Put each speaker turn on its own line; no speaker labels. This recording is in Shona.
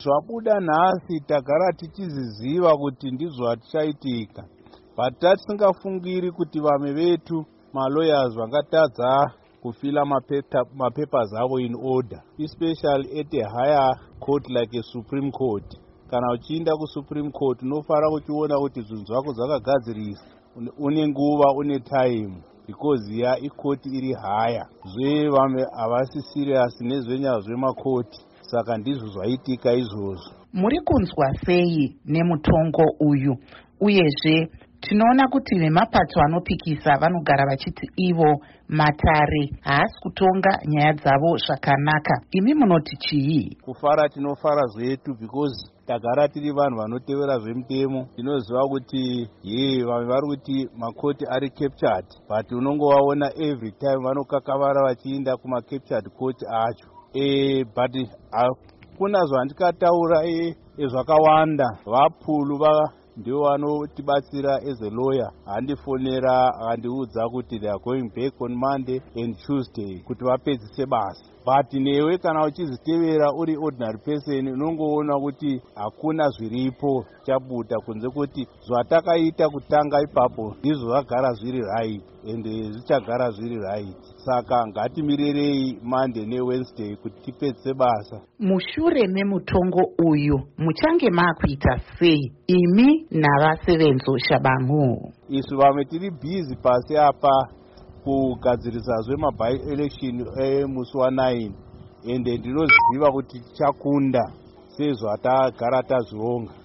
Zvabuda nhasi tagara tichiziziva kuti ndizvo zvatichaitika, but tasingafungiri kuti vamwe vetu malawyers vangatadza kufila mapapers avo in order, especially at a higher court like a Supreme Court. Kana uchiinda kuSupreme Court unofara uchiona kuti zvinhu zvako zvakagadzirisa, une nguva, une time, because ya ikoti iri higher. Vamwe havasi serious nezvenyaya zvemakoti, saka ndizvo zvaitika izvozvo.
Muri kunzwa sei nemutongo uyu? Uyezve tinoona kuti vemapato anopikisa vanogara vachiti ivo matare haasi kutonga nyaya dzavo zvakanaka. Imi munoti chii?
Kufara tinofara zvetu because tagara tiri vanhu vanotevera zvemutemo. Tinoziva kuti vamwe vari kuti makoti ari captured, but unongovaona every time vanokakavara vachiinda kuma-captured court acho. But hakuna zvandikataura zvakawanda. Vapulu ndivo vanotibatsira as a lawyer. Handifonera handiudza kuti they are going back on Monday and Tuesday kuti vapedzise basa. But newe kana uchizitevera uri ordinary person unongoona kuti hakuna zviripo chabuda kunze kuti zvatakaita kutanga ipapo ndizvo zvagara zviri right and zvichagara zviri right. Saka ngatimirerei Monday neWednesday kuti tipedzise basa.
Mushure memutongo uyu muchange makuita sei imi navasevenzo Shabangu?
Isu vamwe tiri busy pasi apa kugadzirisa zvemaby-election musi wa9 ende ndinoziva kuti tichakunda sezvo tagara tazvionga.